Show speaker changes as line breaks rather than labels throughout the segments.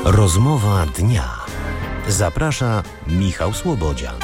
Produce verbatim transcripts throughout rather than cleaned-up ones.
Rozmowa dnia. Zaprasza Michał Słobodzian.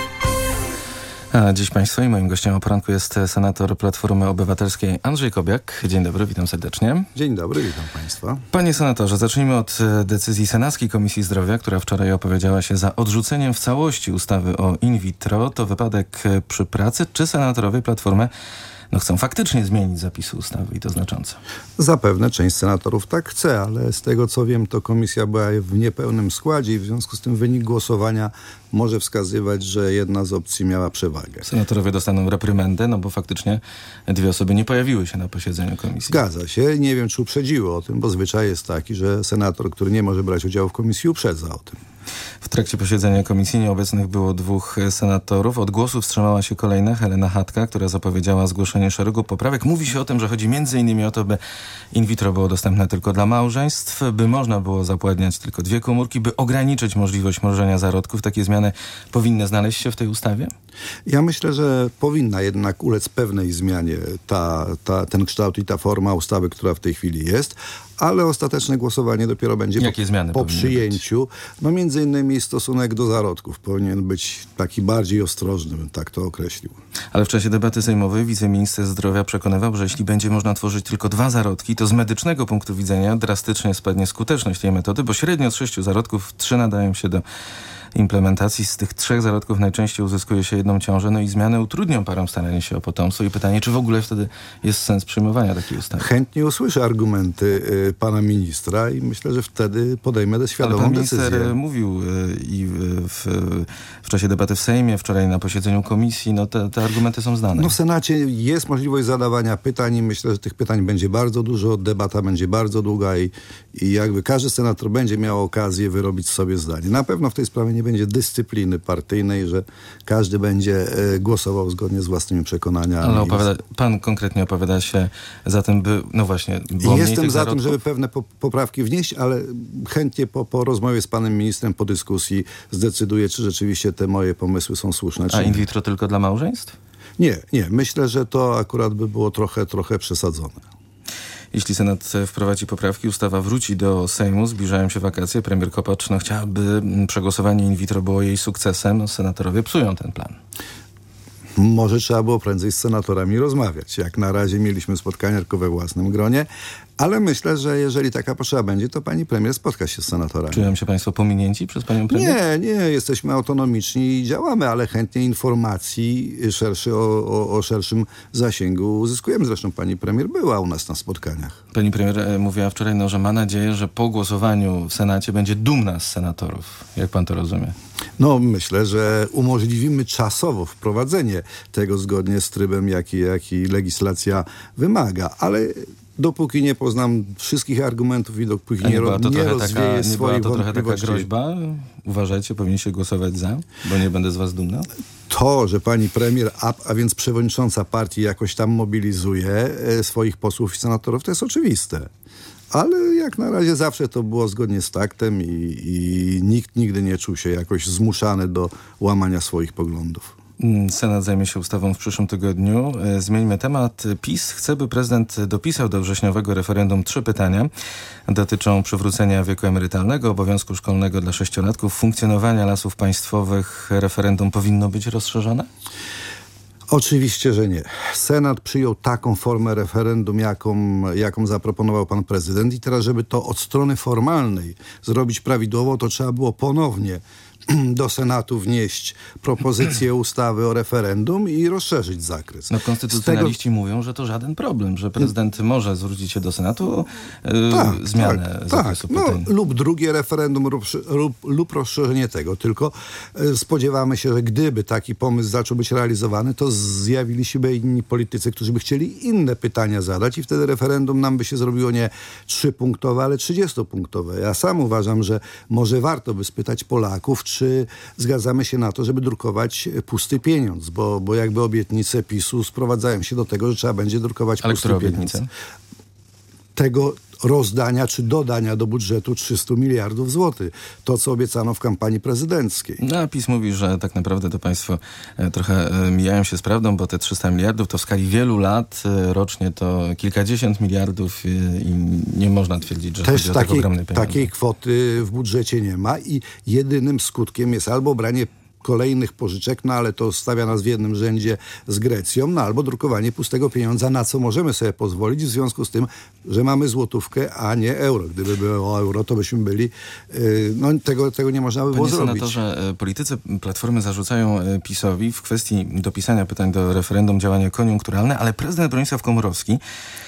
A dziś Państwo i moim gościem o poranku jest senator Platformy Obywatelskiej Andrzej Kobiak. Dzień dobry, witam serdecznie.
Dzień dobry, witam Państwa.
Panie senatorze, zacznijmy od decyzji Senackiej Komisji Zdrowia, która wczoraj opowiedziała się za odrzuceniem w całości ustawy o in vitro. To wypadek przy pracy, czy senatorowie Platformy no chcą faktycznie zmienić zapisy ustawy i to znacząco?
Zapewne część senatorów tak chce, ale z tego co wiem, to komisja była w niepełnym składzie i w związku z tym wynik głosowania może wskazywać, że jedna z opcji miała przewagę.
Senatorowie dostaną reprymendę, no bo faktycznie dwie osoby nie pojawiły się na posiedzeniu komisji.
Zgadza się. Nie wiem, czy uprzedziły o tym, bo zwyczaj jest taki, że senator, który nie może brać udziału w komisji, uprzedza o tym.
W trakcie posiedzenia komisji nieobecnych było dwóch senatorów. Od głosu wstrzymała się kolejna, Helena Chatka, która zapowiedziała zgłoszenie szeregu poprawek. Mówi się o tym, że chodzi między innymi o to, by in vitro było dostępne tylko dla małżeństw, by można było zapładniać tylko dwie komórki, by ograniczyć możliwość mrożenia zarodków. Takie zmiany powinny znaleźć się w tej ustawie?
Ja myślę, że powinna jednak ulec pewnej zmianie ta, ta, ten kształt i ta forma ustawy, która w tej chwili jest, ale ostateczne głosowanie dopiero będzie
Jakie
po,
zmiany
po przyjęciu. Być? No między innymi stosunek do zarodków powinien być taki bardziej ostrożny, bym tak to określił.
Ale w czasie debaty sejmowej wiceminister zdrowia przekonywał, że jeśli będzie można tworzyć tylko dwa zarodki, to z medycznego punktu widzenia drastycznie spadnie skuteczność tej metody, bo średnio z sześciu zarodków trzy nadają się do implementacji. Z tych trzech zarodków najczęściej uzyskuje się jedną ciążę, no i zmiany utrudnią parom staranie się o potomstwo i pytanie, czy w ogóle wtedy jest sens przyjmowania takiej ustawy?
Chętnie usłyszę argumenty y, pana ministra i myślę, że wtedy podejmę świadomą
Ale pan
decyzję.
minister mówił y, i w, w czasie debaty w Sejmie, wczoraj na posiedzeniu komisji, no te, te argumenty są znane.
No w Senacie jest możliwość zadawania pytań i myślę, że tych pytań będzie bardzo dużo, debata będzie bardzo długa i, i jakby każdy senator będzie miał okazję wyrobić sobie zdanie. Na pewno w tej sprawie nie będzie dyscypliny partyjnej, że każdy będzie e, głosował zgodnie z własnymi przekonaniami.
Ale opowiada, pan konkretnie opowiada się za tym, by, no właśnie, było mniej
Jestem
tych
za
zarodków?
tym, żeby pewne po, poprawki wnieść, ale chętnie po, po rozmowie z panem ministrem, po dyskusji zdecyduję, czy rzeczywiście te moje pomysły są słuszne.
A in vitro tylko dla małżeństw?
Nie, nie. Myślę, że to akurat by było trochę, trochę przesadzone.
Jeśli Senat wprowadzi poprawki, ustawa wróci do Sejmu, zbliżają się wakacje. Premier Kopacz no, chciałaby przegłosowanie in vitro było jej sukcesem. Senatorowie psują ten plan.
Może trzeba było prędzej z senatorami rozmawiać. Jak na razie mieliśmy spotkania tylko we własnym gronie, ale myślę, że jeżeli taka potrzeba będzie, to pani premier spotka się z senatorami.
Czują się państwo pominięci przez panią premier?
Nie, nie. Jesteśmy autonomiczni i działamy, ale chętnie informacji szerszy, o, o, o szerszym zasięgu uzyskujemy. Zresztą pani premier była u nas na spotkaniach.
Pani premier e, mówiła wczoraj, no, że ma nadzieję, że po głosowaniu w Senacie będzie dumna z senatorów. Jak pan to rozumie?
No, myślę, że umożliwimy czasowo wprowadzenie tego zgodnie z trybem, jaki, jaki legislacja wymaga, ale dopóki nie poznam wszystkich argumentów i dopóki nie, ro, nie rozwieję
taka,
swoich
nie była to trochę taka
wątpliwości.
groźba? Uważajcie, powinniście głosować za, bo nie będę z was dumna?
To, że pani premier, a, a więc przewodnicząca partii jakoś tam mobilizuje e, swoich posłów i senatorów, to jest oczywiste. Ale jak na razie zawsze to było zgodnie z taktem i, i nikt nigdy nie czuł się jakoś zmuszany do łamania swoich poglądów.
Senat zajmie się ustawą w przyszłym tygodniu. Zmieńmy temat. PiS chce, by prezydent dopisał do wrześniowego referendum trzy pytania. Dotyczą przywrócenia wieku emerytalnego, obowiązku szkolnego dla sześciolatków, funkcjonowania Lasów Państwowych. Referendum powinno być rozszerzone?
Oczywiście, że nie. Senat przyjął taką formę referendum, jaką, jaką zaproponował pan prezydent i teraz, żeby to od strony formalnej zrobić prawidłowo, to trzeba było ponownie do Senatu wnieść propozycję ustawy o referendum i rozszerzyć zakres.
No konstytucjonaliści tego... mówią, że to żaden problem, że prezydent może zwrócić się do Senatu o yy, tak, zmianę
tak,
zakresu
tak.
pytań.
No, lub drugie referendum lub, lub, lub rozszerzenie tego. Tylko yy, spodziewamy się, że gdyby taki pomysł zaczął być realizowany, to zjawili się by inni politycy, którzy by chcieli inne pytania zadać i wtedy referendum nam by się zrobiło nie trzypunktowe, ale trzydziestopunktowe. Ja sam uważam, że może warto by spytać Polaków, czy zgadzamy się na to, żeby drukować pusty pieniądz, bo, bo jakby obietnice PiSu sprowadzają się do tego, że trzeba będzie drukować
Ale
pusty
które
pieniądz.
Obietnice?
Tego rozdania czy dodania do budżetu trzysta miliardów złotych. To, co obiecano w kampanii prezydenckiej.
No, a PiS mówi, że tak naprawdę to państwo e, trochę e, mijają się z prawdą, bo te trzysta miliardów to w skali wielu lat e, rocznie to kilkadziesiąt miliardów e, i nie można twierdzić, że
Też
chodzi o
takiej,
tak ogromne pieniądze.
takiej kwoty w budżecie nie ma i jedynym skutkiem jest albo branie kolejnych pożyczek, no ale to stawia nas w jednym rzędzie z Grecją, no albo drukowanie pustego pieniądza, na co możemy sobie pozwolić w związku z tym, że mamy złotówkę, a nie euro. Gdyby było euro, to byśmy byli, yy, no tego, tego nie można by było
Panie
zrobić.
senatorze, politycy Platformy zarzucają PiS-owi w kwestii dopisania pytań do referendum działanie koniunkturalne, ale prezydent Bronisław Komorowski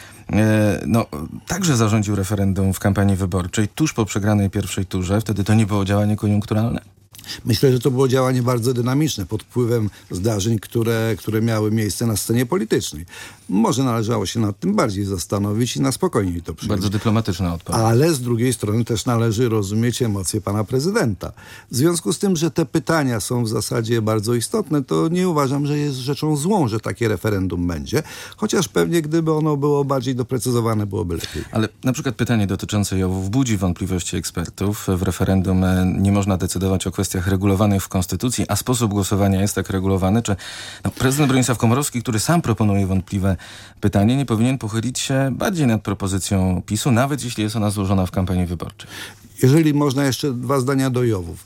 no, także zarządził referendum w kampanii wyborczej tuż po przegranej pierwszej turze. Wtedy to nie było działanie koniunkturalne?
Myślę, że to było działanie bardzo dynamiczne pod wpływem zdarzeń, które, które miały miejsce na scenie politycznej. Może należało się nad tym bardziej zastanowić i na spokojniej to przyjąć.
Bardzo dyplomatyczna odpowiedź.
Ale z drugiej strony też należy rozumieć emocje pana prezydenta. W związku z tym, że te pytania są w zasadzie bardzo istotne, to nie uważam, że jest rzeczą złą, że takie referendum będzie. Chociaż pewnie gdyby ono było bardziej doprecyzowane, byłoby lepiej.
Ale na przykład pytanie dotyczące Jowów budzi wątpliwości ekspertów. W referendum nie można decydować o kwestiach regulowanych w Konstytucji, a sposób głosowania jest tak regulowany. Czy no, prezydent Bronisław Komorowski, który sam proponuje wątpliwe pytanie, nie powinien pochylić się bardziej nad propozycją PiSu, nawet jeśli jest ona złożona w kampanii wyborczej?
Jeżeli można, jeszcze dwa zdania do Jowów.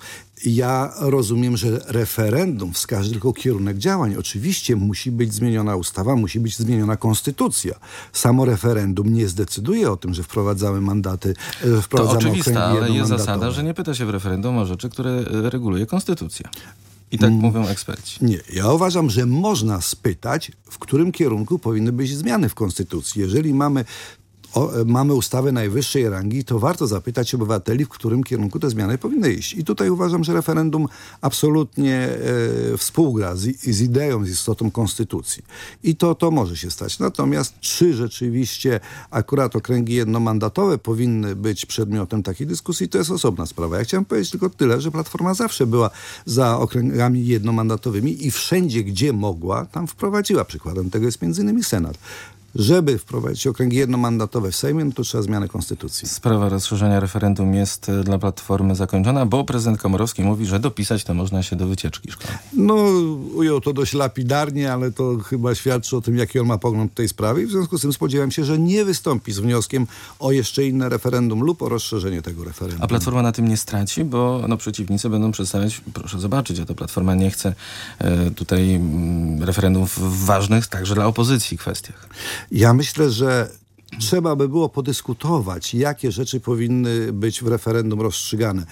Ja rozumiem, że referendum wskaże tylko kierunek działań. Oczywiście musi być zmieniona ustawa, musi być zmieniona konstytucja. Samo referendum nie zdecyduje o tym, że wprowadzamy mandaty, że wprowadzamy
To oczywiste, ale jest
jednomandatowe.
zasada, że nie pyta się w referendum o rzeczy, które reguluje konstytucja. I tak mm. mówią eksperci.
Nie, ja uważam, że można spytać, w którym kierunku powinny być zmiany w konstytucji. Jeżeli mamy O, mamy ustawę najwyższej rangi, to warto zapytać obywateli, w którym kierunku te zmiany powinny iść. I tutaj uważam, że referendum absolutnie e, współgra z, z ideą, z istotą konstytucji. I to, to może się stać. Natomiast czy rzeczywiście akurat okręgi jednomandatowe powinny być przedmiotem takiej dyskusji, to jest osobna sprawa. Ja chciałem powiedzieć tylko tyle, że Platforma zawsze była za okręgami jednomandatowymi i wszędzie, gdzie mogła, tam wprowadziła. Przykładem tego jest między innymi Senat. Żeby wprowadzić okręgi jednomandatowe w Sejmie, no to trzeba zmiany konstytucji.
Sprawa rozszerzenia referendum jest dla Platformy zakończona, bo prezydent Komorowski mówi, że dopisać to można się do wycieczki szkolnej.
No, ujął to dość lapidarnie, ale to chyba świadczy o tym, jaki on ma pogląd w tej sprawie. I w związku z tym spodziewam się, że nie wystąpi z wnioskiem o jeszcze inne referendum lub o rozszerzenie tego referendum.
A Platforma na tym nie straci, bo no, przeciwnicy będą przedstawiać, proszę zobaczyć, a to Platforma nie chce e, tutaj m, referendów ważnych także dla opozycji kwestiach.
Ja myślę, że trzeba by było podyskutować, jakie rzeczy powinny być w referendum rozstrzygane.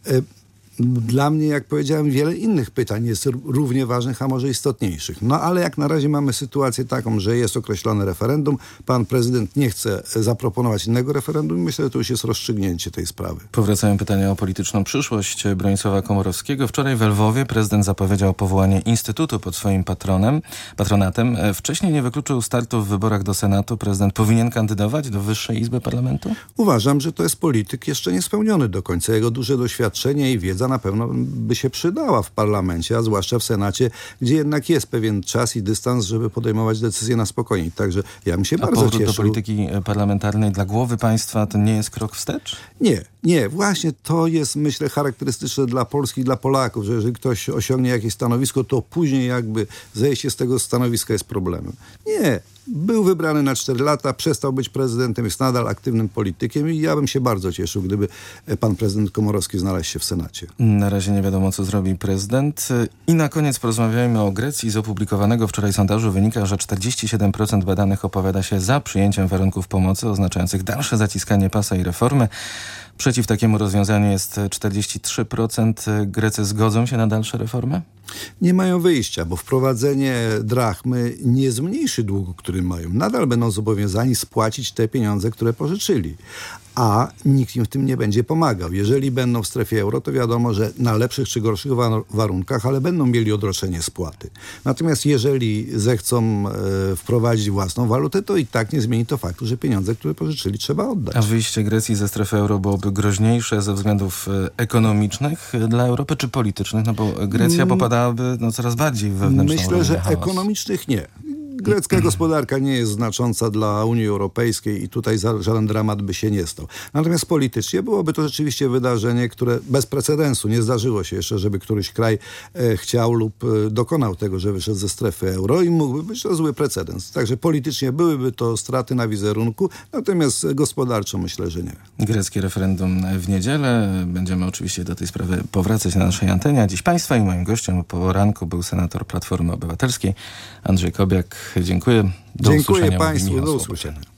Dla mnie, jak powiedziałem, wiele innych pytań jest równie ważnych, a może istotniejszych. No ale jak na razie mamy sytuację taką, że jest określone referendum, pan prezydent nie chce zaproponować innego referendum i myślę, że to już jest rozstrzygnięcie tej sprawy.
Powracają pytania o polityczną przyszłość Bronisława Komorowskiego. Wczoraj w Lwowie prezydent zapowiedział powołanie instytutu pod swoim patronem, patronatem. Wcześniej nie wykluczył startu w wyborach do Senatu. Prezydent powinien kandydować do Wyższej Izby Parlamentu?
Uważam, że to jest polityk jeszcze niespełniony do końca. Jego duże doświadczenie i wiedza na pewno by się przydała w parlamencie, a zwłaszcza w Senacie, gdzie jednak jest pewien czas i dystans, żeby podejmować decyzje na spokojnie. Także ja bym się
a
bardzo cieszył.
do polityki parlamentarnej dla głowy państwa to nie jest krok wstecz?
Nie, nie. Właśnie to jest, myślę, charakterystyczne dla Polski i dla Polaków, że jeżeli ktoś osiągnie jakieś stanowisko, to później jakby zejście z tego stanowiska jest problemem. Nie. Był wybrany na cztery lata, przestał być prezydentem, jest nadal aktywnym politykiem i ja bym się bardzo cieszył, gdyby pan prezydent Komorowski znalazł się w Senacie.
Na razie nie wiadomo, co zrobi prezydent. I na koniec porozmawiajmy o Grecji. Z opublikowanego wczoraj sondażu wynika, że czterdzieści siedem procent badanych opowiada się za przyjęciem warunków pomocy oznaczających dalsze zaciskanie pasa i reformy. Przeciw takiemu rozwiązaniu jest czterdzieści trzy procent. Grecy zgodzą się na dalsze reformy?
Nie mają wyjścia, bo wprowadzenie drachmy nie zmniejszy długu, który mają. Nadal będą zobowiązani spłacić te pieniądze, które pożyczyli. A nikt im w tym nie będzie pomagał. Jeżeli będą w strefie euro, to wiadomo, że na lepszych czy gorszych warunkach, ale będą mieli odroczenie spłaty. Natomiast jeżeli zechcą e, wprowadzić własną walutę, to i tak nie zmieni to faktu, że pieniądze, które pożyczyli, trzeba oddać.
A wyjście Grecji ze strefy euro byłoby groźniejsze ze względów ekonomicznych dla Europy czy politycznych? No bo Grecja popadałaby no, coraz bardziej w wewnętrzną
Myślę, że
chaos.
ekonomicznych nie. Grecka gospodarka nie jest znacząca dla Unii Europejskiej i tutaj za, żaden dramat by się nie stał. Natomiast politycznie byłoby to rzeczywiście wydarzenie, które bez precedensu nie zdarzyło się jeszcze, żeby któryś kraj e, chciał lub e, dokonał tego, że wyszedł ze strefy euro i mógłby być to zły precedens. Także politycznie byłyby to straty na wizerunku, natomiast gospodarczo myślę, że nie.
Greckie referendum w niedzielę. Będziemy oczywiście do tej sprawy powracać na naszej antenie. A dziś Państwa i moim gościem po ranku był senator Platformy Obywatelskiej Andrzej Kobiak. Dziękuję. Do
Dziękuję
usłyszenia.
Państwu.
Mówi Michał
Do
Słobodzian.
usłyszenia.